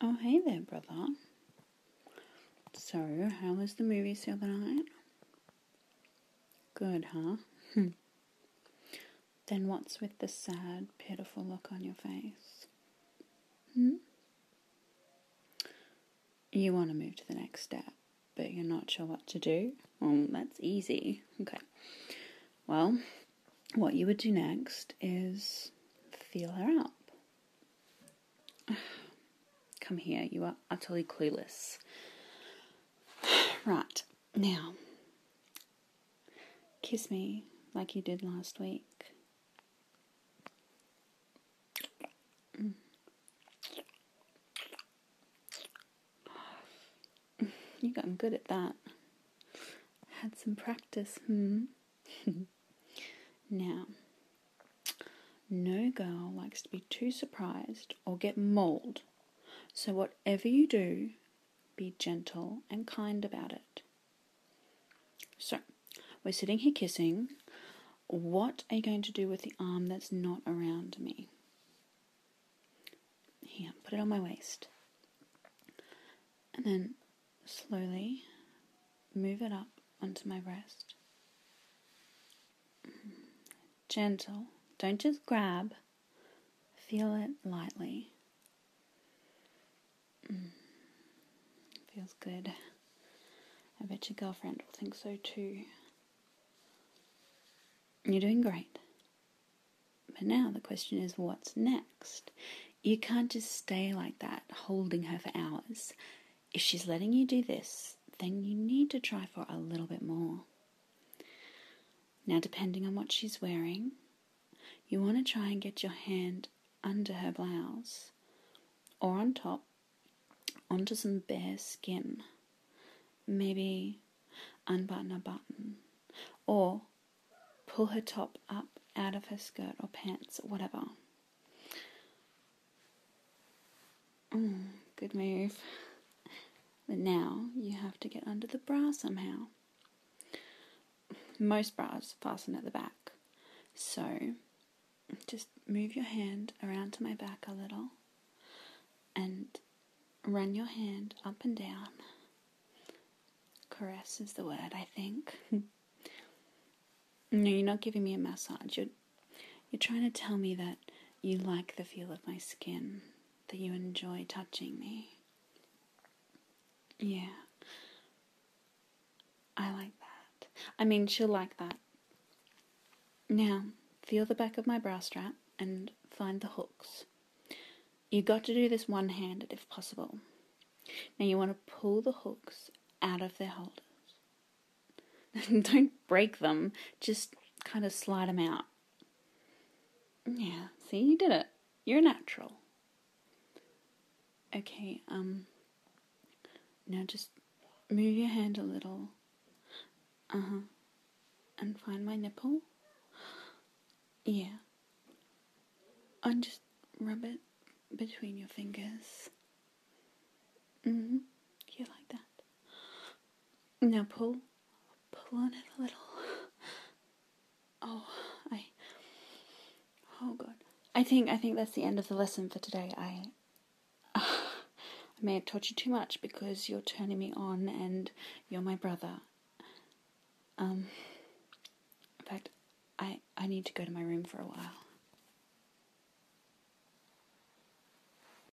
Oh, hey there, brother. So, how was the movies the other night? Good, huh? Then what's with the sad, pitiful look on your face? You want to move to the next step, but you're not sure what to do? Well, that's easy. Okay. Well, what you would do next is feel her up. Come here, you are utterly clueless. Right, now, kiss me like you did last week. You got good at that. Had some practice, Now, no girl likes to be too surprised or get mauled. So whatever you do, be gentle and kind about it. So, we're sitting here kissing. What are you going to do with the arm that's not around me? Here, put it on my waist. And then slowly move it up onto my breast. Gentle. Don't just grab. Feel it lightly. Feels good. I bet your girlfriend will think so too. You're doing great. But now the question is, what's next? You can't just stay like that, holding her for hours. If she's letting you do this, then you need to try for a little bit more. Now, depending on what she's wearing, you want to try and get your hand under her blouse or on top onto some bare skin. Maybe unbutton a button or pull her top up out of her skirt or pants or whatever. Good move. But now you have to get under the bra somehow. Most bras fasten at the back. So just move your hand around to my back a little and run your hand up and down. Caress is the word, I think. No, you're not giving me a massage. You're trying to tell me that you like the feel of my skin, that you enjoy touching me. Yeah. I like that. I mean, she'll like that. Now, feel the back of my bra strap and find the hooks. You've got to do this one-handed if possible. Now you want to pull the hooks out of their holders. Don't break them, just kind of slide them out. Yeah, see, you did it. You're natural. Okay, now just move your hand a little. And find my nipple. Yeah. And just rub it between your fingers. You like that. Now pull on it a little. Oh God. I think that's the end of the lesson for today. I may have taught you too much because you're turning me on and you're my brother. In fact, I need to go to my room for a while.